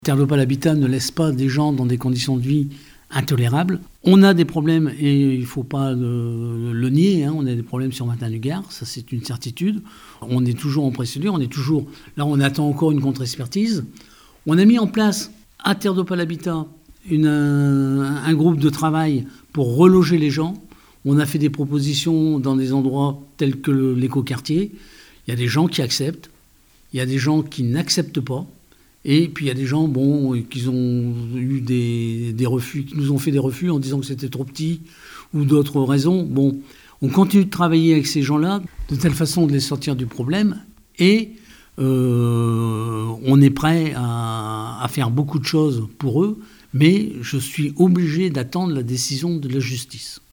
Terre Lopal Habitat ne laisse pas des gens dans des conditions de vie intolérables. On a des problèmes, et il ne faut pas le nier, on a des problèmes sur Martin-du-Gard, ça c'est une certitude. On est toujours en procédure, là on attend encore une contre-expertise. On a mis en place à Terre Lopal Habitat un groupe de travail pour reloger les gens. On a fait des propositions dans des endroits tels que l'écoquartier. Il y a des gens qui acceptent, il y a des gens qui n'acceptent pas. Et puis il y a des gens qui ont eu des refus, qui nous ont fait des refus en disant que c'était trop petit ou d'autres raisons. On continue de travailler avec ces gens-là de telle façon de les sortir du problème et on est prêt à faire beaucoup de choses pour eux, mais je suis obligé d'attendre la décision de la justice.